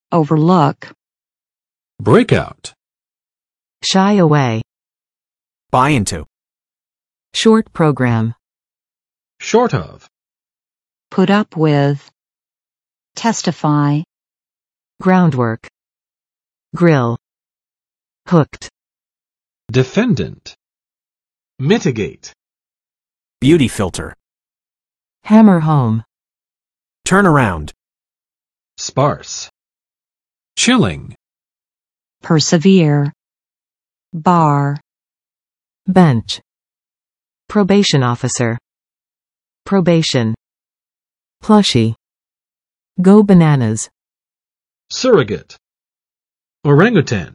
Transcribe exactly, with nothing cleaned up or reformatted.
overlook, breakout, shy away, buy into, short program, short of, put up with, testify, groundwork, grill, hooked, defendant, mitigate, beauty filter, hammer home, turn around, sparse, chilling, persevere, bar, bench, probation officer, probation, plushie, go bananas, surrogate, orangutan.